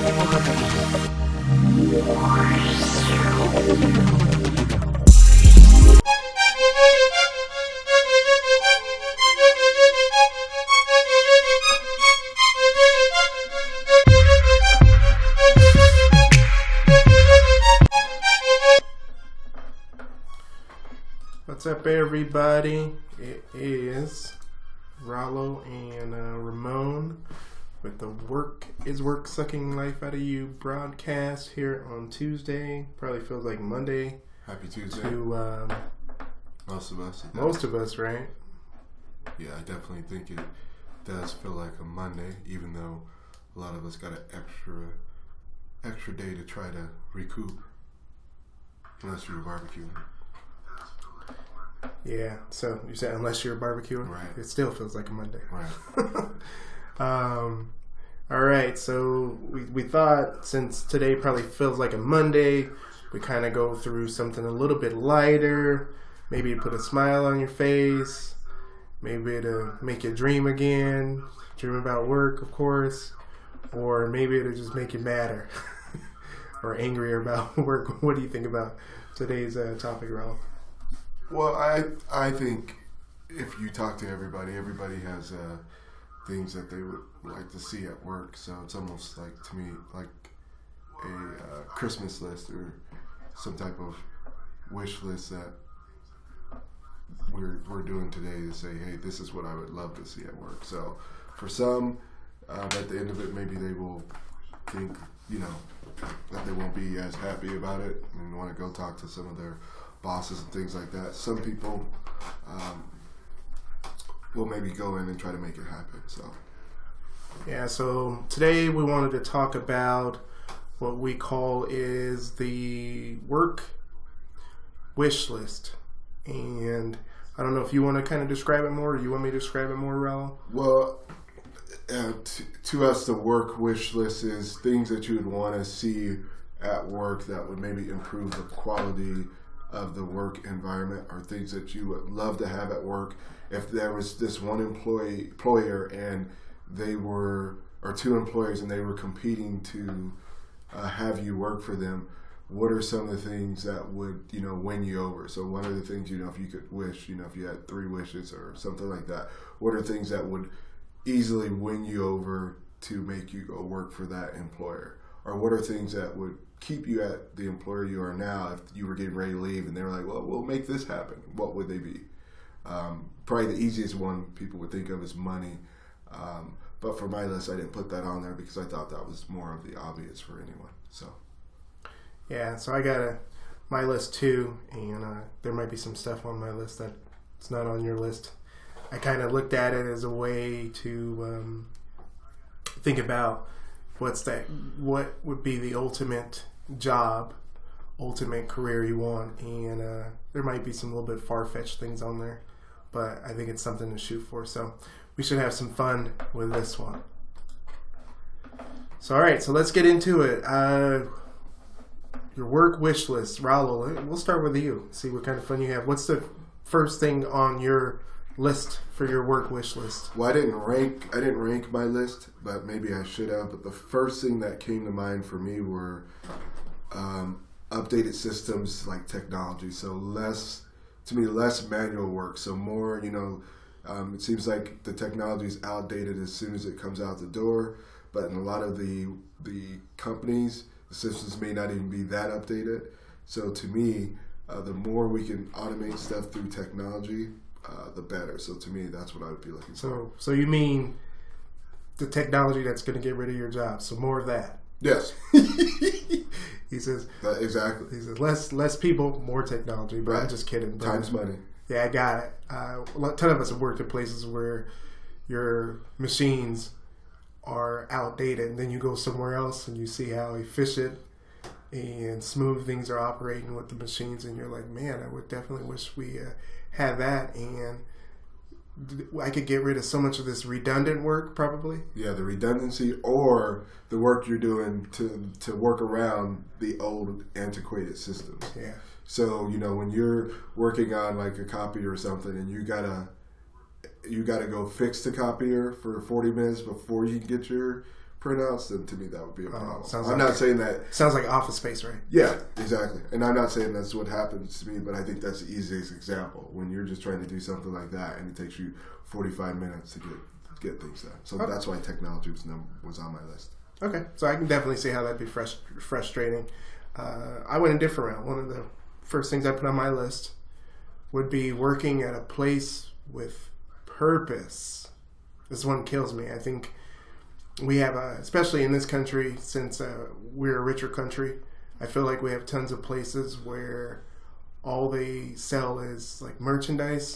What's up, everybody? It is Rollo and Ramon with the Work is Work Sucking Life Out of You broadcast here on Tuesday. Probably feels like Monday. Happy Tuesday. To most of us. Most of us, right? Yeah, I definitely think it does feel like a Monday, even though a lot of us got an extra day to try to recoup. Unless you're barbecuing. Yeah, so you said unless you're barbecuing, right? It still feels like a Monday, right? All right, so we thought since today probably feels like a Monday, we kind of go through something a little bit lighter, maybe put a smile on your face, maybe to make you dream again, dream about work, of course, or maybe to just make you madder or angrier about work. What do you think about today's topic, Ralph? Well, I think if you talk to everybody has things that they would like to see at work. So it's almost like, to me, like a Christmas list or some type of wish list that we're doing today to say, hey, this is what I would love to see at work. So for some, at the end of it, maybe they will think, that they won't be as happy about it and want to go talk to some of their bosses and things like that. Some people will maybe go in and try to make it happen. So today we wanted to talk about what we call is the work wish list. And I don't know if you want to kind of describe it more, or you want me to describe it more, Raul? Well, to us, the work wish list is things that you would want to see at work that would maybe improve the quality of the work environment, or things that you would love to have at work. If there was this one employer and they were, or two employers and they were competing to have you work for them, what are some of the things that would, win you over? So one of the things, if you could wish, if you had 3 wishes or something like that, what are things that would easily win you over to make you go work for that employer? Or what are things that would keep you at the employer you are now if you were getting ready to leave and they were like, well, we'll make this happen? What would they be? Probably the easiest one people would think of is money. But for my list, I didn't put that on there because I thought that was more of the obvious for anyone. Yeah, so I got my list too, and there might be some stuff on my list that's not on your list. I kind of looked at it as a way to think about what would be the ultimate job, ultimate career you want, and there might be some little bit far-fetched things on there, but I think it's something to shoot for, so we should have some fun with this one. So alright, so let's get into it. Your work wish list. Raul, we'll start with you, see what kind of fun you have. What's the first thing on your list for your work wish list? Well, I didn't rank my list, but maybe I should have. But the first thing that came to mind for me were updated systems like technology. So less manual work. So more, it seems like the technology is outdated as soon as it comes out the door. But in a lot of the companies, the systems may not even be that updated. So to me, the more we can automate stuff through technology, the better. So to me, that's what I would be looking for. So you mean the technology that's going to get rid of your job? So more of that. Yes. He says exactly. He says less people, more technology. But right. I'm just kidding. But time's money. Yeah, I got it. A ton of us have worked in places where your machines are outdated, and then you go somewhere else and you see how efficient and smooth things are operating with the machines, and you're like, man, I would definitely wish we had that, and I could get rid of so much of this redundant work, probably. Yeah, the redundancy, or the work you're doing to work around the old antiquated systems. Yeah. So, when you're working on like a copier or something, and you gotta go fix the copier for 40 minutes before you can get your printouts, then to me that would be a problem. I'm not saying that. Sounds like Office Space, right? Yeah, exactly. And I'm not saying that's what happens to me, but I think that's the easiest example when you're just trying to do something like that and it takes you 45 minutes to get things done. So that's why technology was on my list. Okay, so I can definitely see how that'd be frustrating. I went a different route. One of the first things I put on my list would be working at a place with purpose. This one kills me. I think we have, especially in this country, since we're a richer country, I feel like we have tons of places where all they sell is like merchandise.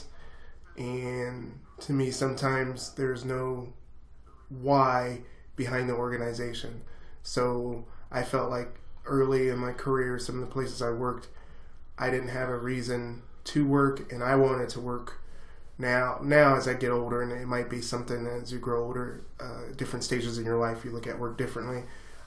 And to me, sometimes there's no why behind the organization. So I felt like early in my career, some of the places I worked, I didn't have a reason to work, and I wanted to work. Now as I get older, and it might be something as you grow older, different stages in your life, you look at work differently.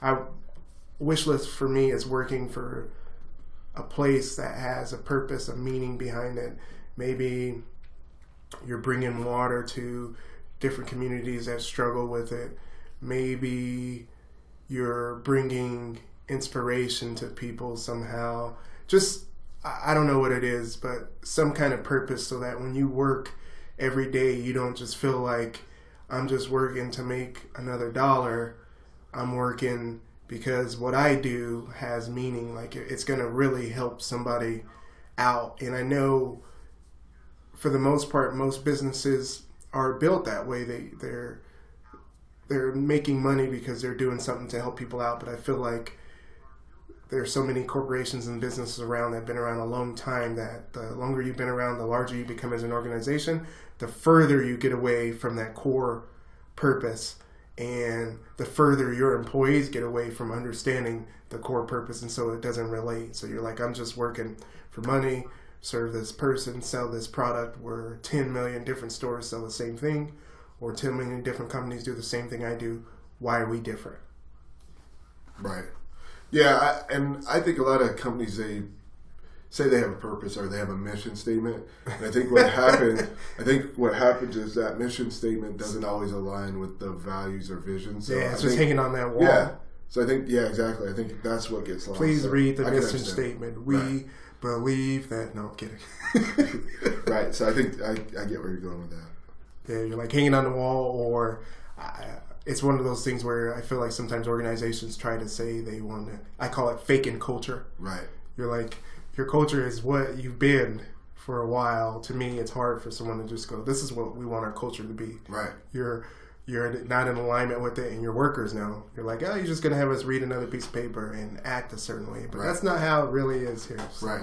Wish list for me is working for a place that has a purpose, a meaning behind it. Maybe you're bringing water to different communities that struggle with it. Maybe you're bringing inspiration to people somehow. Just, I don't know what it is, but some kind of purpose so that when you work every day, you don't just feel like I'm just working to make another dollar. I'm working because what I do has meaning. Like it's going to really help somebody out. And I know for the most part, most businesses are built that way. They're making money because they're doing something to help people out. But I feel like there's so many corporations and businesses around that have been around a long time that the longer you've been around, the larger you become as an organization, the further you get away from that core purpose, and the further your employees get away from understanding the core purpose, and so it doesn't relate. So you're like, I'm just working for money, serve this person, sell this product, where 10 million different stores sell the same thing, or 10 million different companies do the same thing I do. Why are we different? Right. Yeah, I think a lot of companies, they say they have a purpose or they have a mission statement. And I think what happens is that mission statement doesn't always align with the values or vision. So it's just hanging on that wall. Yeah. So I think, exactly. I think that's what gets lost. Please read the mission statement. We believe that. No, I'm kidding. Right. So I think I get where you're going with that. Yeah, you're like hanging on the wall, or it's one of those things where I feel like sometimes organizations try to say they want to, I call it faking culture. Right. You're like, your culture is what you've been for a while. To me, it's hard for someone to just go, this is what we want our culture to be. Right. You're not in alignment with it, and your workers know. You're like, you're just going to have us read another piece of paper and act a certain way. But that's not how it really is here. So. Right.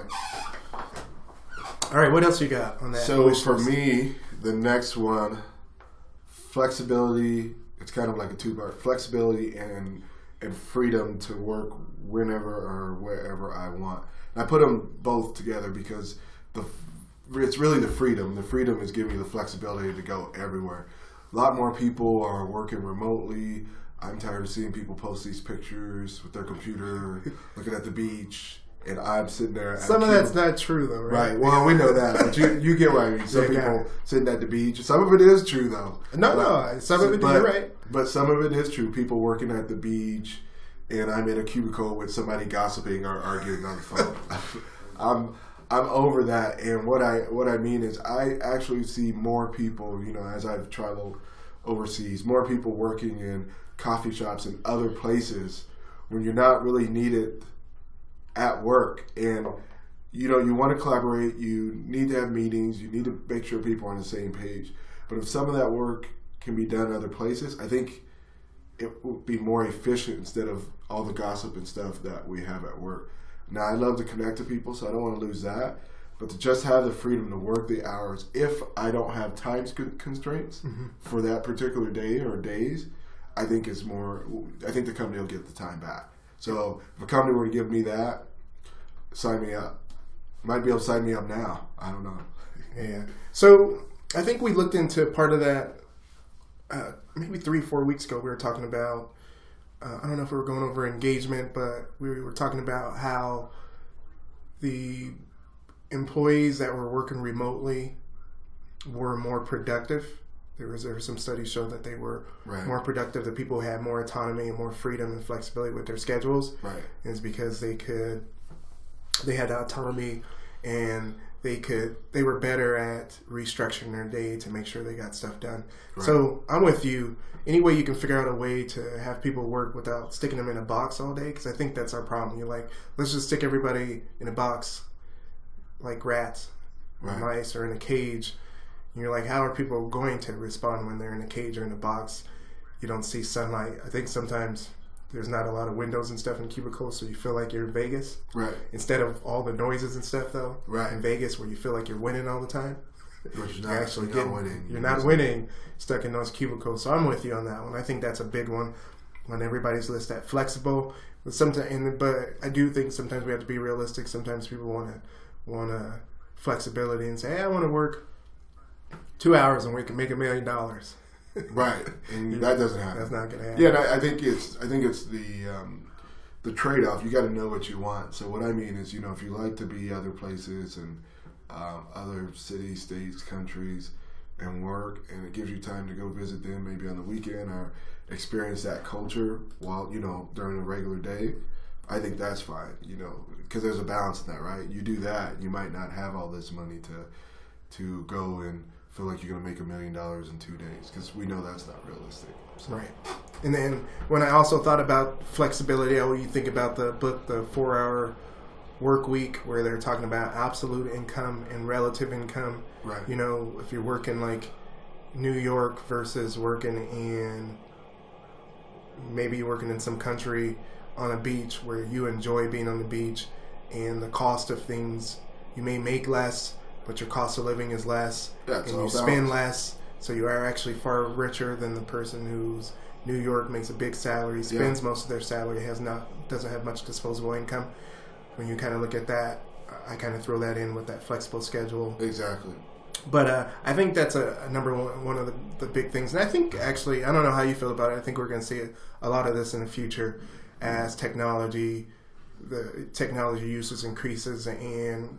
All right, what else you got on that? So for me, the next one, flexibility. It's kind of like a two-part: flexibility and freedom to work whenever or wherever I want. And I put them both together because it's really the freedom. The freedom is giving you the flexibility to go everywhere. A lot more people are working remotely. I'm tired of seeing people post these pictures with their computer, looking at the beach. And I'm sitting there. Some of that's not true, though, right? Right. Well, we know that. But you get what I mean. Some people sitting at the beach. Some of it is true, though. No. Some of it, you're right. But some of it is true. People working at the beach, and I'm in a cubicle with somebody gossiping or arguing on the phone. I'm over that. And what I mean is I actually see more people, as I've traveled overseas, more people working in coffee shops and other places when you're not really needed at work, and you want to collaborate, you need to have meetings, you need to make sure people are on the same page. But if some of that work can be done other places, I think it would be more efficient instead of all the gossip and stuff that we have at work. Now, I love to connect to people, so I don't want to lose that, but to just have the freedom to work the hours if I don't have time constraints for that particular day or days, I think the company will get the time back. So if a company were to give me that, sign me up. Might be able to sign me up now. I don't know. Yeah. So I think we looked into part of that maybe 3-4 weeks ago. We were talking about, I don't know if we were going over engagement, but we were talking about how the employees that were working remotely were more productive There were some studies show that they were Right. more productive. The people who had more autonomy and more freedom and flexibility with their schedules. Right. And it's because they had autonomy, and they were better at restructuring their day to make sure they got stuff done. Right. So I'm with you. Any way you can figure out a way to have people work without sticking them in a box all day, because I think that's our problem. You're like, let's just stick everybody in a box like rats or Right. mice or in a cage. And you're like, how are people going to respond when they're in a cage or in a box? You don't see sunlight. I think sometimes there's not a lot of windows and stuff in cubicles, so you feel like you're in Vegas. Right. Instead of all the noises and stuff, though, Right. in Vegas, where you feel like you're winning all the time, Which you're actually you're not winning. You're not winning, stuck in those cubicles. So I'm with you on that one. I think that's a big one on everybody's list. That flexible, but I do think sometimes we have to be realistic. Sometimes people want flexibility and say, "Hey, I want to work 2 hours and we can make $1 million." Right, and that doesn't happen. That's not going to happen. Yeah, and I think it's the trade-off. You got to know what you want. So what I mean is, if you like to be other places and other cities, states, countries, and work, and it gives you time to go visit them maybe on the weekend or experience that culture while during a regular day, I think that's fine. Because there's a balance in that, right? You do that, you might not have all this money to go and feel like you're going to make $1 million in 2 days, because we know that's not realistic. So. Right. And then when I also thought about flexibility, you think about the book, The 4-Hour Work Week, where they're talking about absolute income and relative income. Right. If you're working like New York versus working in, maybe you're working in some country on a beach where you enjoy being on the beach, and the cost of things, you may make less, but your cost of living is less, and you spend less, so you are actually far richer than the person who's New York, makes a big salary, spends most of their salary, doesn't have much disposable income. When you kind of look at that, I kind of throw that in with that flexible schedule. Exactly. But I think that's a number one of the big things. And I think, actually, I don't know how you feel about it. I think we're going to see a lot of this in the future as the technology usage increases and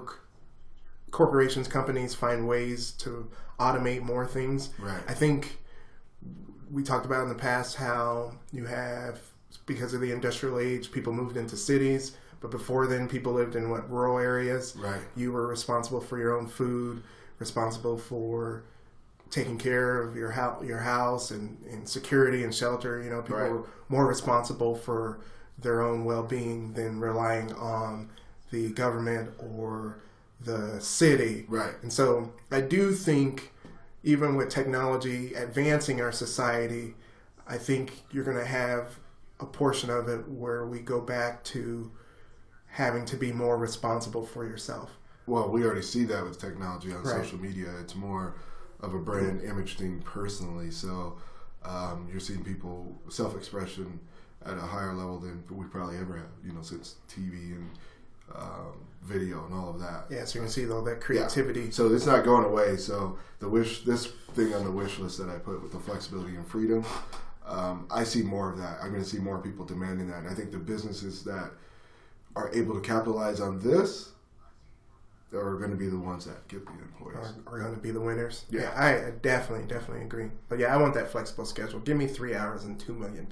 corporations, companies find ways to automate more things. Right. I think we talked about in the past how you have, because of the industrial age, people moved into cities. But before then, people lived in rural areas. Right. You were responsible for your own food, responsible for taking care of your house and security and shelter. People were more responsible for their own well-being than relying on the government or the city. Right. And so I do think, even with technology advancing our society, I think you're going to have a portion of it where we go back to having to be more responsible for yourself. Well, we already see that with technology on Right. social media. It's more of a brand image thing personally. So you're seeing people self-expression at a higher level than we probably ever have, since TV and video and all of that. Yeah, so you can see all that creativity. Yeah. So it's not going away. So this thing on the wish list that I put with the flexibility and freedom, I see more of that. I'm going to see more people demanding that. And I think the businesses that are able to capitalize on this are going to be the ones that get the employees. Are going to be the winners. Yeah. I definitely agree. But yeah, I want that flexible schedule. Give me 3 hours and $2 million.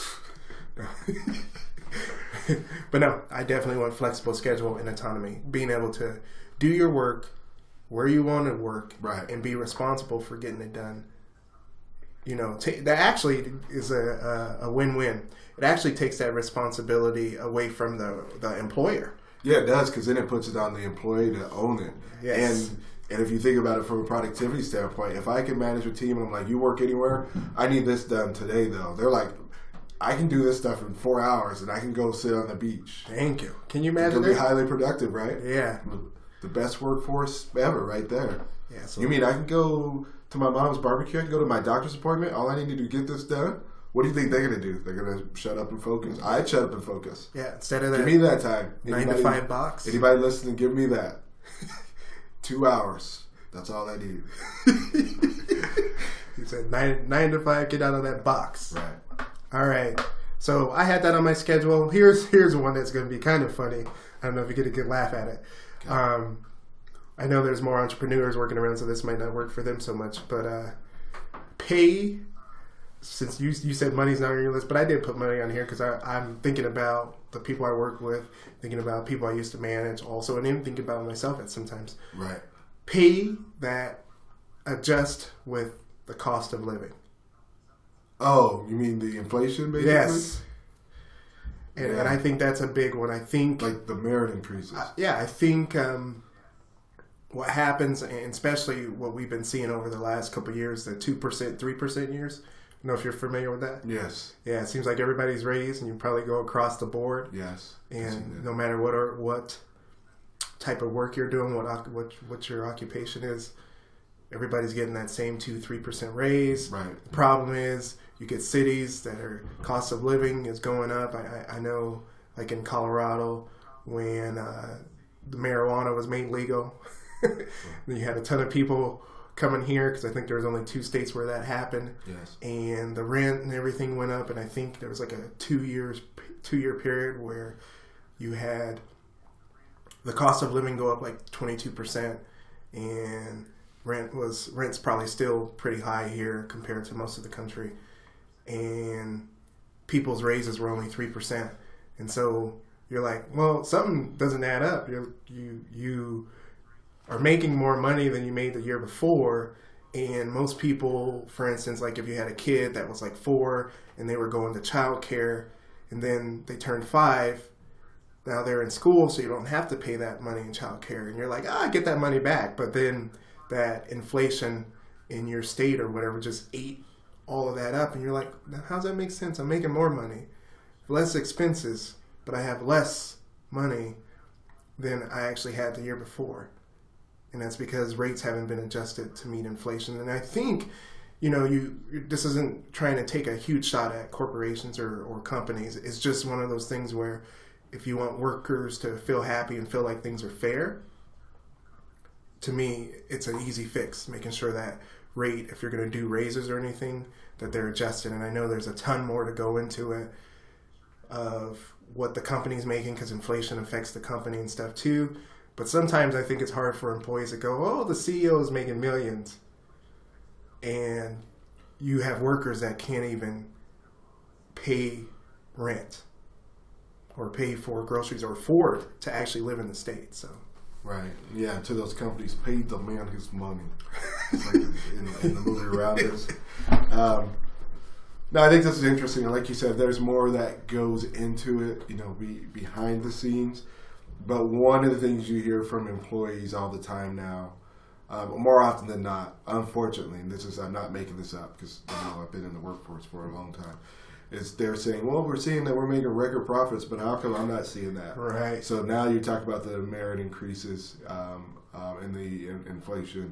But no, I definitely want flexible schedule and autonomy. Being able to do your work where you want to work, right, and be responsible for getting it done. That actually is a win-win. It actually takes that responsibility away from the employer. Yeah, it does, because then it puts it on the employee to own it. Yes. And if you think about it from a productivity standpoint, if I can manage a team and I'm like, you work anywhere, I need this done today, though. They're like, I can do this stuff in 4 hours and I can go sit on the beach. Thank you. Can you imagine that? It'll be highly productive, right? Yeah. The best workforce ever right there. Yeah. So you mean I can go to my mom's barbecue, I can go to my doctor's appointment, all I need to do to get this done? What do you think they're going to do? They're going to shut up and focus. I'd shut up and focus. Yeah, instead of that. Give me that time. 9 to 5 box. Anybody listening, give me that. 2 hours. That's all I need. You said 9 to 5, get out of that box. Right. All right. So I had that on my schedule. Here's one that's going to be kind of funny. I don't know if you get a good laugh at it. Okay. I know there's more entrepreneurs working around, so this might not work for them so much. But pay, since you said money's not on your list, but I did put money on here because I'm thinking about the people I work with, thinking about people I used to manage also, and even thinking about myself at sometimes. Right. Pay that adjust with the cost of living. Oh, you mean the inflation, basically? Yes. And I think that's a big one. I think... Like the merit increases. I think what happens, and especially what we've been seeing over the last couple of years, the 2%, 3% years. I don't know if you're familiar with that. Yes. Yeah, it seems like everybody's raised, and you probably go across the board. Yes. And no matter what type of work you're doing, what your occupation is, everybody's getting that same 2-3% raise. Right. The problem is you get cities that are cost of living is going up. I know, like in Colorado, when the marijuana was made legal, you had a ton of people coming here because I think there was only 2 states where that happened. Yes. And the rent and everything went up, and I think there was like a 2-year period where you had the cost of living go up like 22%, and rent's probably still pretty high here compared to most of the country, and people's raises were only 3%, and so you're like, well, something doesn't add up. You are making more money than you made the year before, and most people, for instance, like if you had a kid that was like 4 and they were going to childcare, and then they turned 5. Now they're in school, so you don't have to pay that money in childcare, and you're like, I get that money back, but then that inflation in your state or whatever just ate all of that up, and you're like, how does that make sense? I'm making more money, less expenses, but I have less money than I actually had the year before. And that's because rates haven't been adjusted to meet inflation. And I think, this isn't trying to take a huge shot at corporations or companies. It's just one of those things where if you want workers to feel happy and feel like things are fair, to me, it's an easy fix, making sure that rate, if you're going to do raises or anything, that they're adjusted. And I know there's a ton more to go into it of what the company's making, because inflation affects the company and stuff too. But sometimes I think it's hard for employees to go, oh, the CEO is making millions, and you have workers that can't even pay rent or pay for groceries or afford to actually live in the state. So, right, yeah, to those companies, pay the man his money. It's like in the movie Rounders. No, I think this is interesting. And like you said, there's more that goes into it, behind the scenes. But one of the things you hear from employees all the time now, more often than not, unfortunately, and I'm not making this up because I've been in the workforce for a long time, is they're saying, well, we're seeing that we're making record profits, but how come I'm not seeing that? Right. So now you talk about the merit increases and the inflation.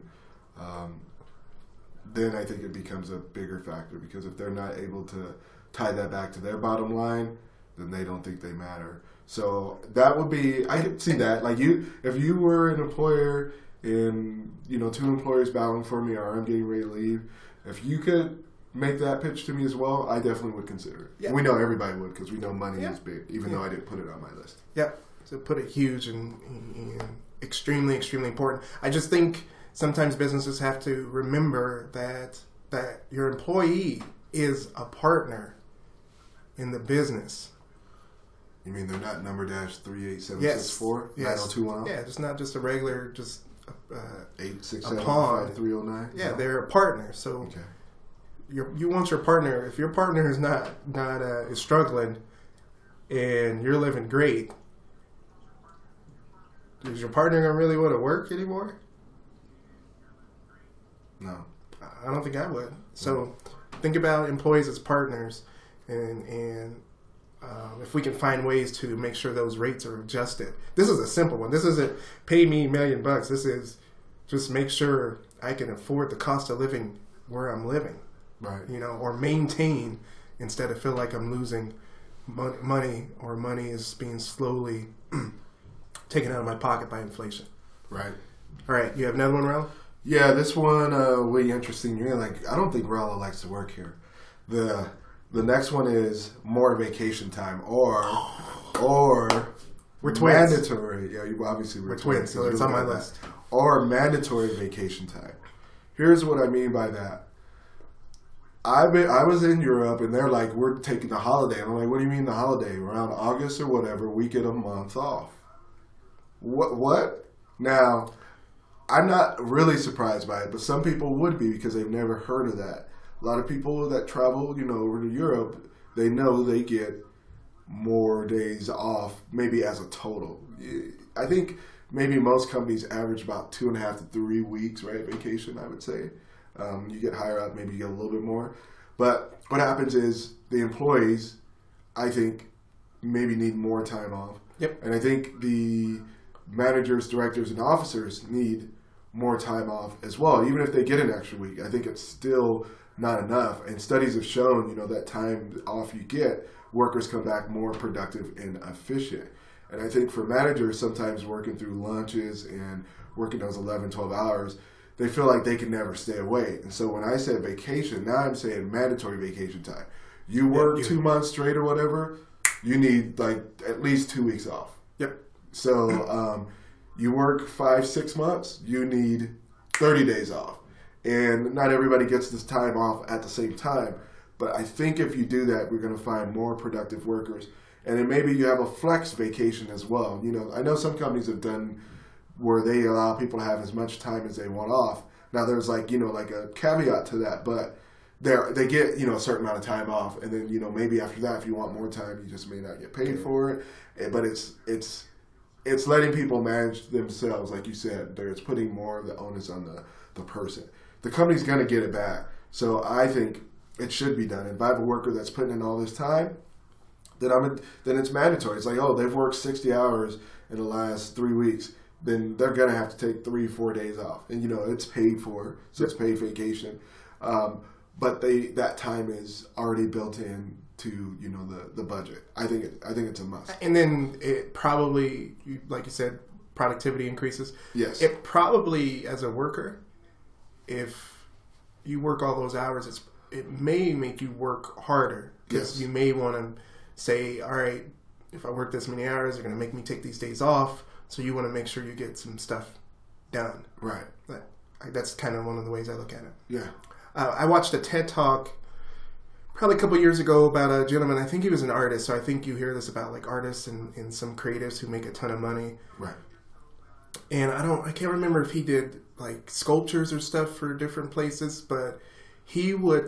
Then I think it becomes a bigger factor, because if they're not able to tie that back to their bottom line, then they don't think they matter. So that would be, I could see that. Like if you were an employer and, 2 employers battling for me, or I'm getting ready to leave, if you could make that pitch to me as well, I definitely would consider it. Yeah. We know everybody would, because we know money is big, even though I didn't put it on my list. Yep. So put it huge and extremely, extremely important. I just think sometimes businesses have to remember that your employee is a partner in the business. You mean they're not number -38764? Yes. 90210? Yeah, it's not just a regular, 867-5309? Yeah, they're a partner. So okay. You want your partner, if your partner is is struggling and you're living great, is your partner going to really want to work anymore? No. I don't think I would. So think about employees as partners, and if we can find ways to make sure those rates are adjusted. This is a simple one. This isn't pay me $1 million. This is just make sure I can afford the cost of living where I'm living. Right. Or maintain, instead of feel like I'm losing money, or money is being slowly taken out of my pocket by inflation. Right. All right. You have another one, Raul? Yeah, this one really interesting. You're like, I don't think Rallo likes to work here. The next one is more vacation time, or we're twins. Mandatory. Yeah, you obviously we're twins, so it's on my list. Or mandatory vacation time. Here's what I mean by that. I was in Europe, and they're like, we're taking the holiday. And I'm like, what do you mean the holiday? Around August or whatever, we get a month off. What? Now, I'm not really surprised by it, but some people would be because they've never heard of that. A lot of people that travel, over to Europe, they know they get more days off, maybe as a total. I think maybe most companies average about 2.5 to 3 weeks, right? Vacation, I would say. You get higher up, maybe you get a little bit more. But what happens is the employees, I think, maybe need more time off. Yep. And I think the managers, directors, and officers need more time off as well. Even if they get an extra week, I think it's still not enough. And studies have shown, that time off you get, workers come back more productive and efficient. And I think for managers, sometimes working through lunches and working those 11, 12 hours, they feel like they can never stay away. And so when I said vacation, now I'm saying mandatory vacation time. You work 2 months straight or whatever, you need like at least 2 weeks off. Yep. So you work 5, 6 months, you need 30 days off. And not everybody gets this time off at the same time. But I think if you do that, we're going to find more productive workers. And then maybe you have a flex vacation as well. I know some companies have done where they allow people to have as much time as they want off. Now there's like a caveat to that, but they get, a certain amount of time off. And then, maybe after that, if you want more time, you just may not get paid for it. But it's letting people manage themselves, like you said. It's putting more of the onus on the person. The company's going to get it back. So I think it should be done. If I have a worker that's putting in all this time, then it's mandatory. It's like, they've worked 60 hours in the last 3 weeks. Then they're going to have to take 3-4 days off. And, it's paid for, so it's paid vacation. But that time is already built in to, the budget. I think it's a must. And then it probably, like you said, productivity increases. Yes. It probably, as a worker, if you work all those hours, it may make you work harder. Because you may want to say, all right, if I work this many hours, they're going to make me take these days off. So you want to make sure you get some stuff done. Right. That's kind of one of the ways I look at it. Yeah. I watched a TED Talk probably a couple years ago about a gentleman. I think he was an artist. So I think you hear this about like artists and some creatives who make a ton of money. Right. And I can't remember if he did like sculptures or stuff for different places, but he would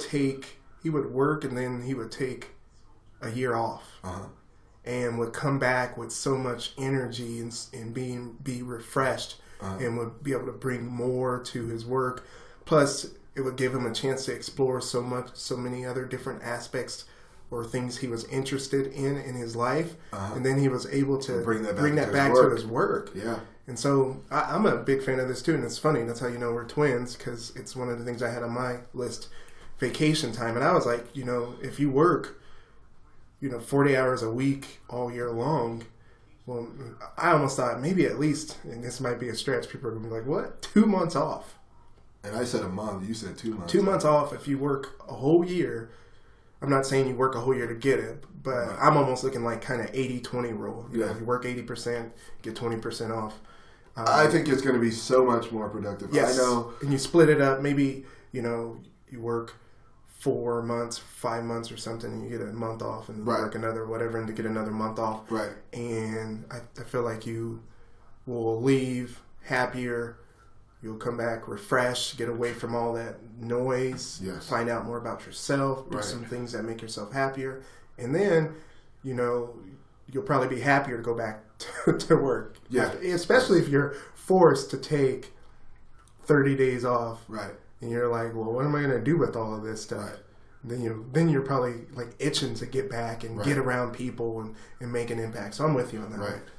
work and then he would take a year off. Uh-huh. And would come back with so much energy and be refreshed, and would be able to bring more to his work. Plus, it would give him a chance to explore so many other different aspects or things he was interested in his life, and then he was able to bring that back to his work. Yeah. And so I'm a big fan of this too, and it's funny. That's how you know we're twins, because it's one of the things I had on my list, vacation time. And I was like, if you work 40 hours a week all year long, well, I almost thought maybe at least, and this might be a stretch, people are going to be like, what? 2 months off? And I said a month. You said 2 months. 2 months off if you work a whole year. I'm not saying you work a whole year to get it, but I'm almost looking like kind of 80-20 rule. You work 80%, get 20% off. I think it's going to be so much more productive. Yes. I know. And you split it up. Maybe, you work 4 months, 5 months or something, and you get a month off, and you work another whatever, and to get another month off. Right. And I feel like you will leave happier. You'll come back refreshed, get away from all that noise, find out more about yourself, do some things that make yourself happier. And then, you'll probably be happier to go back to work. Yeah. Especially if you're forced to take 30 days off. Right. And you're like, well, what am I going to do with all of this stuff? Right. Then you're probably like itching to get back and get around people and make an impact. So I'm with you on that. Right.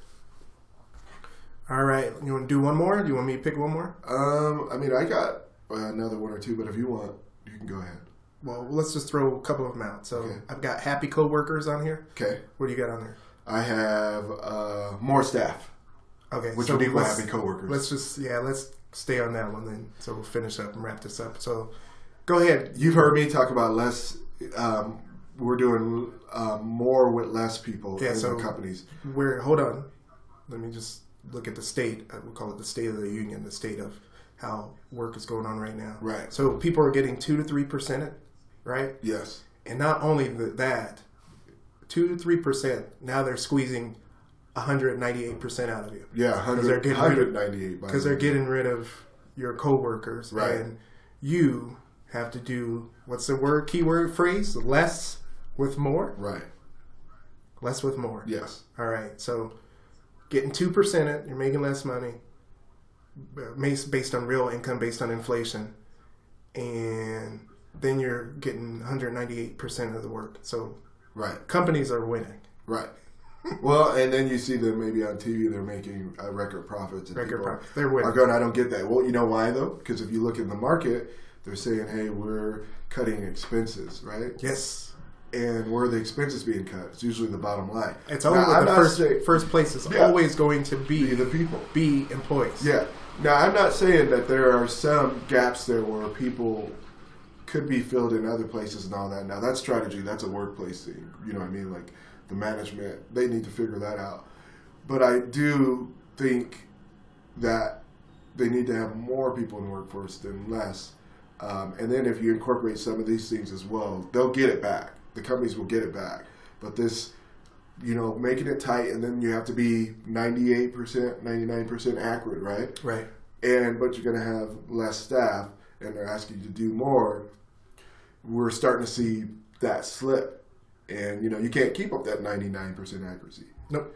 All right. You want to do one more? Do you want me to pick one more? I got another one or two, but if you want, you can go ahead. Well, let's just throw a couple of them out. So I've got happy coworkers on here. Okay. What do you got on there? I have more staff. Okay. Which would equal happy coworkers. Let's stay on that one then. So we'll finish up and wrap this up. So go ahead. You've heard me talk about less. We're doing more with less people in the companies. Hold on. Let me just look at the state. We'll call it the state of the union, the state of how work is going on right now. Right. So people are getting 2 to 3% right? Yes. And not only that, 2 to 3%, now they're squeezing 198% out of you. Yeah, 198. Because they're getting rid of your coworkers. Right. And you have to do, what's the keyword phrase? Less with more? Right. Less with more. Yes. All right. So getting 2%, you're making less money based on real income, based on inflation. And then you're getting 198% of the work. So right, companies are winning. Right. Well, and then you see them maybe on TV, they're making record profits. And They're winning. Are going, I don't get that. Well, you know why, though? Because if you look in the market, they're saying, hey, we're cutting expenses, right? Yes. And where are the expenses being cut? It's usually the bottom line. It's always the first place is always going to be the people. Be employees. Yeah. Now, I'm not saying that there are some gaps there where people could be filled in other places and all that. Now, that's strategy. That's a workplace thing. You know what I mean? Like the management, they need to figure that out. But I do think that they need to have more people in the workforce than less. And then if you incorporate some of these things as well, they'll get it back. The companies will get it back. But this, making it tight, and then you have to be 98%, 99% accurate, right? Right. But you're going to have less staff, and they're asking you to do more. We're starting to see that slip. And, you can't keep up that 99% accuracy. Nope.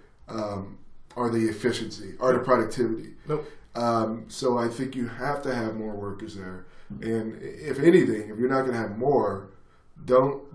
Or the efficiency, or the productivity. Nope. So I think you have to have more workers there. And if anything, if you're not going to have more, don't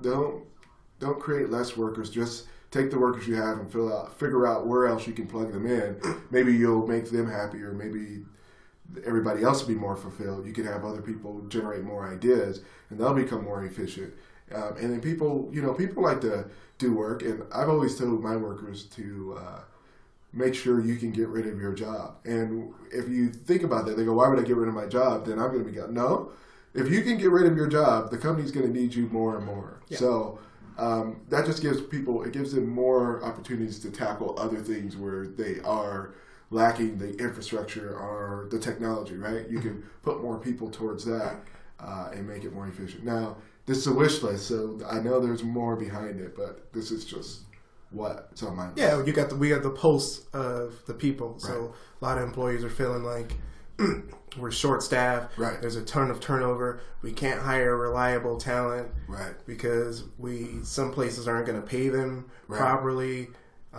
create less workers. Just take the workers you have and figure out where else you can plug them in. Maybe you'll make them happier. Maybe everybody else will be more fulfilled. You can have other people generate more ideas, and they'll become more efficient. And then people like to do work, and I've always told my workers to make sure you can get rid of your job. And if you think about that, they go, why would I get rid of my job? Then I'm going to be gone. No. If you can get rid of your job, the company's going to need you more and more. Yeah. So that just gives them more opportunities to tackle other things where they are lacking the infrastructure or the technology, right? You can put more people towards that and make it more efficient. Now, this is a wish list, so I know there's more behind it, but this is just what's on my list. Yeah, we got the pulse of the people. So right. A lot of employees are feeling like we're short-staffed. Right. There's a ton of turnover. We can't hire reliable talent. Right. Because some places aren't going to pay them right. properly.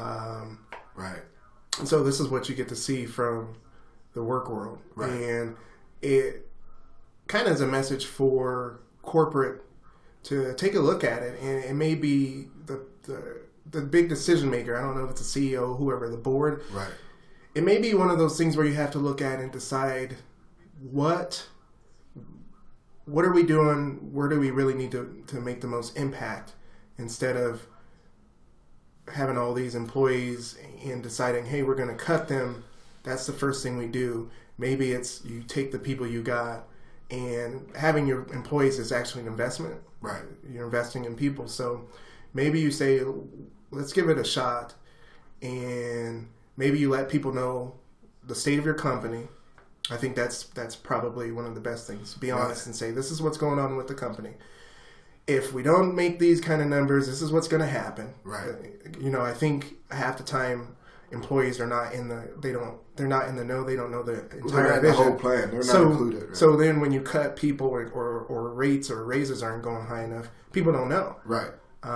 Right. And so this is what you get to see from the work world. Right. And it kind of is a message for corporate to take a look at it. And it may be the big decision maker. I don't know if it's the CEO, whoever, the board. Right. It may be one of those things where you have to look at and decide what are we doing? Where do we really need to make the most impact, instead of having all these employees and deciding, hey, we're going to cut them. That's the first thing we do. Maybe it's you take the people you got, and having your employees is actually an investment. Right. You're investing in people. So maybe you say, let's give it a shot, and maybe you let people know the state of your company. I think that's probably one of the best things. Be honest and say, this is what's going on with the company. If we don't make these kind of numbers, this is what's going to happen. Right. I think half the time employees are not they're not in the know. They don't know the entire vision. The whole plan. They're not included. Right? So then when you cut people or rates or raises aren't going high enough, people don't know. Right.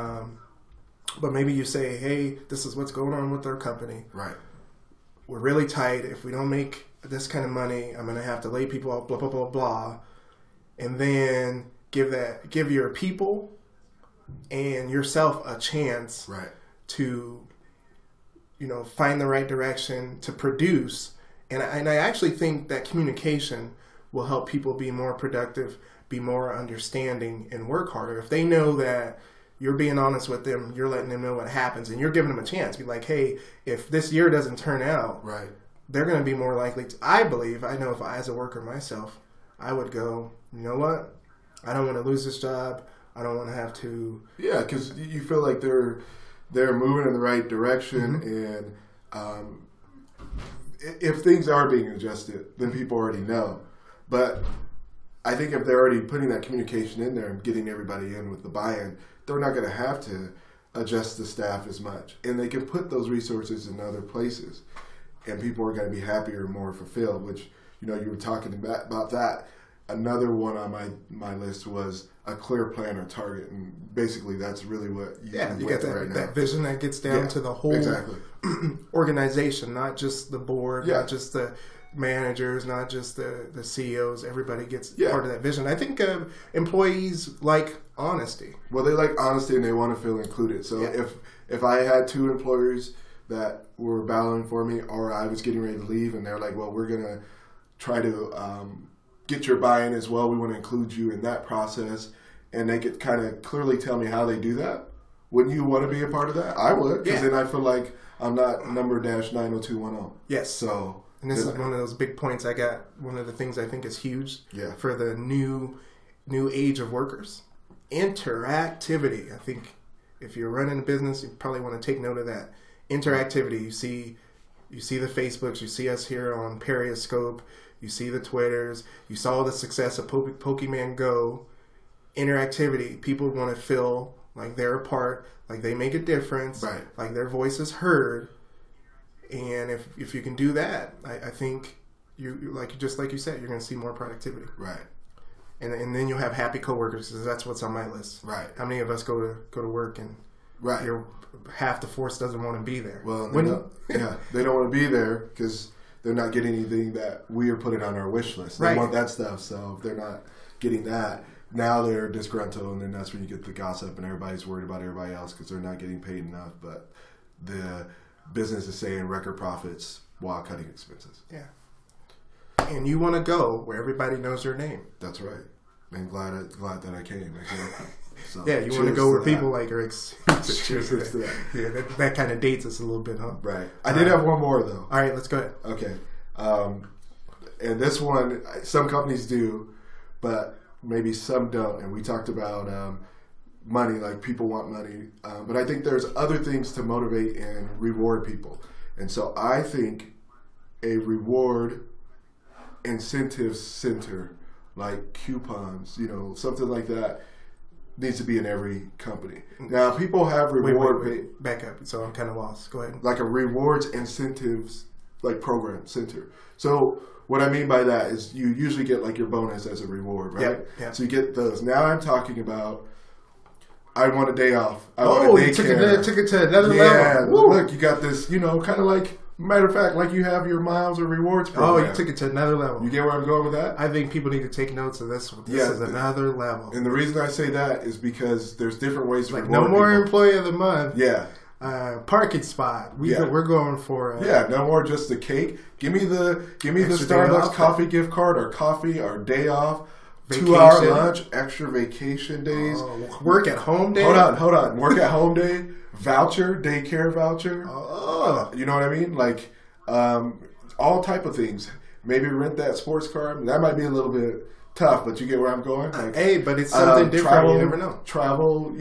But maybe you say, hey, this is what's going on with our company. Right. We're really tight. If we don't make this kind of money, I'm going to have to lay people off, blah, blah, blah, blah. And then give your people and yourself a chance right. to, find the right direction to produce. And I actually think that communication will help people be more productive, be more understanding, and work harder. If they know that you're being honest with them, you're letting them know what happens, and you're giving them a chance. Be like, hey, if this year doesn't turn out, right, they're going to be more likely to. I know if I, as a worker myself, I would go, you know what? I don't want to lose this job. I don't want to have to. Yeah, because you feel like they're moving in the right direction, mm-hmm. and if things are being adjusted, then people already know. But I think if they're already putting that communication in there and getting everybody in with the buy-in, they're not going to have to adjust the staff as much. And they can put those resources in other places. And people are going to be happier and more fulfilled, which, you were talking about that. Another one on my list was a clear plan or target. And basically that's really what you got that vision that gets down to the whole organization, not just the board, not just the managers, not just the CEOs. Everybody gets part of that vision. I think employees like honesty. Well, they like honesty and they want to feel included. So if I had 2 employers that were battling for me, or I was getting ready to leave and they're like, well, we're going to try to get your buy-in as well. We want to include you in that process. And they could kind of clearly tell me how they do that. Wouldn't you want to be a part of that? I would, because then I feel like I'm not number -90210. Yes. So, and this is one of those big points I got. One of the things I think is huge for the new age of workers. Interactivity. I think if you're running a business, you probably want to take note of that. Interactivity. You see the Facebooks. You see us here on Periscope. You see the Twitters. You saw the success of Pokemon Go. Interactivity. People want to feel like they're a part, like they make a difference, like their voice is heard. And if you can do that, I think just like you said, you're going to see more productivity. Right. And then you'll have happy coworkers, because that's what's on my list. Right. How many of us go to work and half the force doesn't want to be there? Well, they don't want to be there because they're not getting anything that we are putting on our wish list. They want that stuff, so if they're not getting that, now they're disgruntled, and then that's when you get the gossip and everybody's worried about everybody else because they're not getting paid enough. But the business is saying record profits while cutting expenses. Yeah. And you want to go where everybody knows your name. That's right. And glad that I came. So, you want to go where people are cheers to that. Yeah, that kind of dates us a little bit, huh? Right. I did have one more, though. All right, let's go ahead. Okay. And this one, some companies do, but maybe some don't. And we talked about money, like people want money. But I think there's other things to motivate and reward people. And so I think a reward incentive center, like coupons, something like that, needs to be in every company. Now, people have reward... Wait. Back up. So I'm kind of lost. Go ahead. Like a rewards incentives program center. So what I mean by that is you usually get your bonus as a reward, right? Yeah. So you get those. Now I'm talking about, I want a day off. You took it to another level. Yeah. Look, you got this, kind of like, matter of fact, like you have your miles or rewards program. Oh, you took it to another level. You get where I'm going with that? I think people need to take notes of this. This is another level. And the reason I say that is because there's different ways to reward no more people. Employee of the month. Yeah. Parking spot. We're going for no more just the cake. Give me the Starbucks coffee gift card, or coffee, or day off, vacation. 2-hour lunch, extra vacation days, work at home day. Hold on, work at home day, voucher, daycare voucher. You know what I mean? All type of things. Maybe rent that sports car. That might be a little bit tough, but you get where I'm going. But it's something different. You never know. Travel,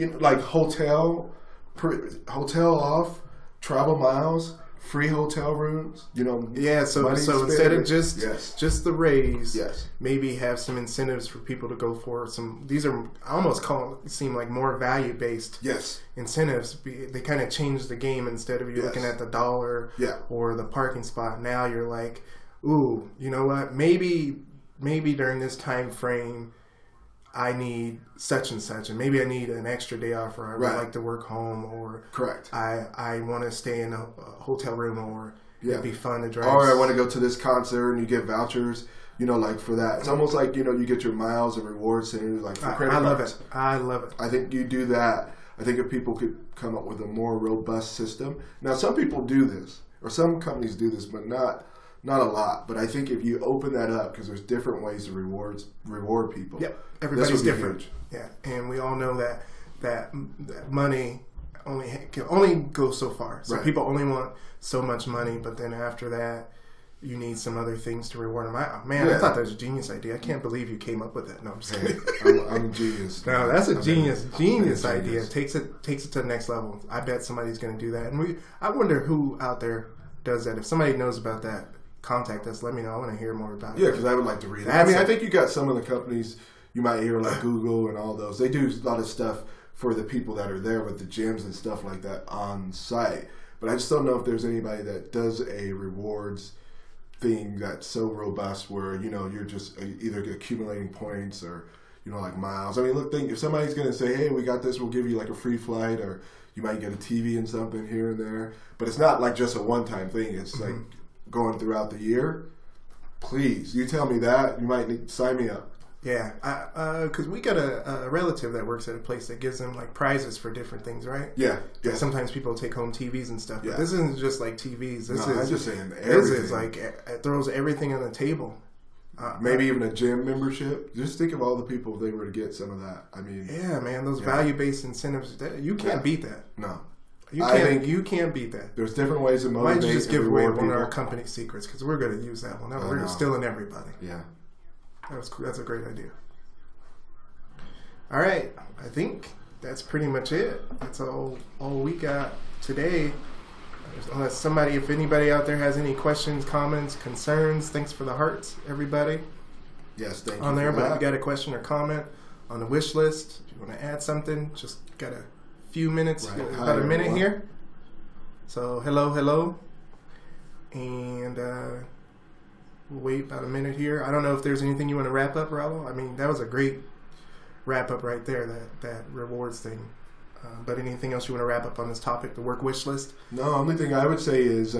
hotel off, travel miles, free hotel rooms, So instead of just the raise, maybe have some incentives for people to go for some. These are seem like more value based incentives. They kind of change the game. Instead of you looking at the dollar or the parking spot, now you're like, ooh, you know what? Maybe during this time frame, I need such and such, and maybe I need an extra day off, or I would like to work home, or I want to stay in a hotel room, or it'd be fun to drive. Or I want to go to this concert, and you get vouchers, for that. It's almost like, you get your miles and rewards centers, for credit cards. I love it. I think you do that. I think if people could come up with a more robust system. Now, some people do this, or some companies do this, but not a lot. But I think if you open that up, because there's different ways to reward people. Yep. Everybody's different. Huge. Yeah, and we all know that money can only go so far. So people only want so much money, but then after that, you need some other things to reward them. I thought that was a genius idea. I can't believe you came up with that. No, I'm just kidding. I'm a genius. No, that's a genius idea. It takes it to the next level. I bet somebody's going to do that, and I wonder who out there does that. If somebody knows about that, contact us. Let me know. I want to hear more about it. Yeah, because I would like to read it. I mean, I think you got some of the companies you might hear, like Google and all those. They do a lot of stuff for the people that are there with the gyms and stuff like that on site. But I just don't know if there's anybody that does a rewards thing that's so robust where, you know, you're just either accumulating points or, you know, like miles. I mean, look, think if somebody's going to say, hey, we got this, we'll give you like a free flight, or you might get a TV and something here and there. But it's not like just a one-time thing. It's like going throughout the year. Please, you tell me that. You might need to sign me up. Yeah, because we got a relative that works at a place that gives them like prizes for different things, right? Yeah. Sometimes people take home TVs and stuff, but Yeah. this isn't just like TVs. I'm just saying everything. This is like it throws everything on the table. Maybe even a gym membership. Just think of all the people if they were to get some of that. I mean, yeah, man, those value-based incentives, you can't beat that. No. You can't beat that. There's different ways to motivate. Why don't you just give away one people. of our company secrets? Because we're going to use that one. No, we're stealing everybody. Yeah. That's a great idea. All right. I think that's pretty much it. That's all we got today. Unless if anybody out there has any questions, comments, concerns, thanks for the hearts, everybody. Yes, thank you. On there, for but that. if you got a question or comment on the wish list, if you want to add something, just got a few minutes, about a minute here. So hello, and we'll wait about a minute here. I don't know if there's anything you want to wrap up, Raul. I mean, that was a great wrap up right there, that rewards thing. But anything else you want to wrap up on this topic, the work wish list? No, only thing I would say is,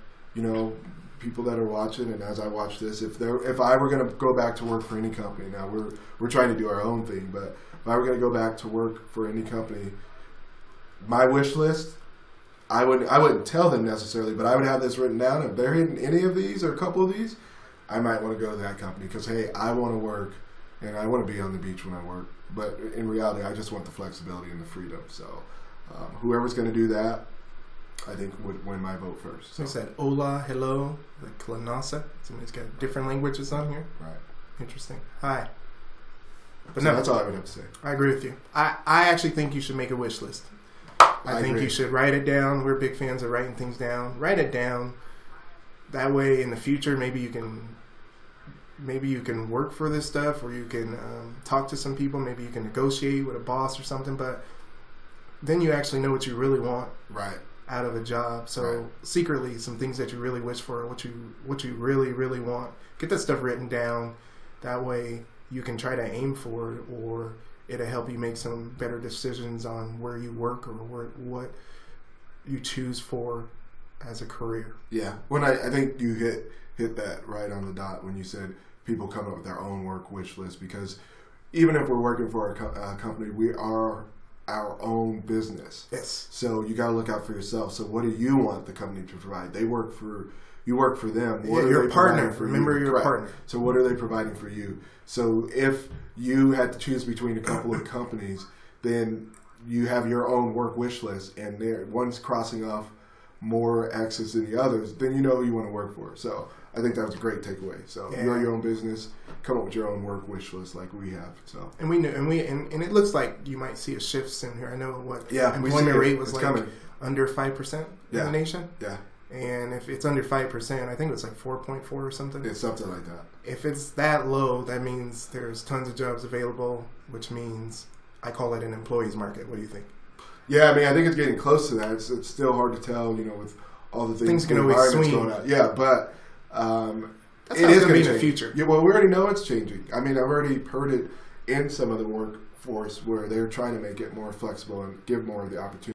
people that are watching, and as I watch this, if I were going to go back to work for any company, now we're trying to do our own thing, but if I were going to go back to work for any company, my wish list, I wouldn't tell them necessarily, but I would have this written down. If they're hitting any of these or a couple of these, I might want to go to that company because, hey, I want to work and I want to be on the beach when I work. But in reality, I just want the flexibility and the freedom. So whoever's going to do that, I think would win my vote first. So you said hola, hello, like Klanasa. Somebody's got different languages on here. Right. Interesting. Hi. But so no, that's all I would have to say. I agree with you. I actually think you should make a wish list. I think agree. you should write it down. We're big fans of writing things down. Write it down. That way, in the future, maybe you can work for this stuff, or you can talk to some people. Maybe you can negotiate with a boss or something. But then you actually know what you really want out of a job. So secretly, some things that you really wish for, what you really, really want. Get that stuff written down. That way, you can try to aim for it, or it'll help you make some better decisions on where you work or what you choose for as a career. Yeah. When I think you hit that right on the dot when you said people come up with their own work wish list, because even if we're working for a company, we are our own business. Yes. So you got to look out for yourself. So what do you want the company to provide? You work for them. What you're are a they partner. providing for Remember, you? you're a partner. So what are they providing for you? So if you had to choose between a couple of companies, then you have your own work wish list, and one's crossing off more X's than the others, then you know who you want to work for. So I think that was a great takeaway. So you're your own business, come up with your own work wish list like we have. So and we know, and it looks like you might see a shift in here. I know what employment rate was like coming. Under 5% in the nation. Yeah. And if it's under 5%, I think it's like 4.4 or something. It's something like that. If it's that low, that means there's tons of jobs available, which means I call it an employee's market. What do you think? Yeah, I mean, I think it's getting close to that. It's still hard to tell, with all the things can always swing. Going on. Yeah, but that's how it's going to be in the future. Yeah, well, we already know it's changing. I mean, I've already heard it in some of the workforce where they're trying to make it more flexible and give more of the opportunity.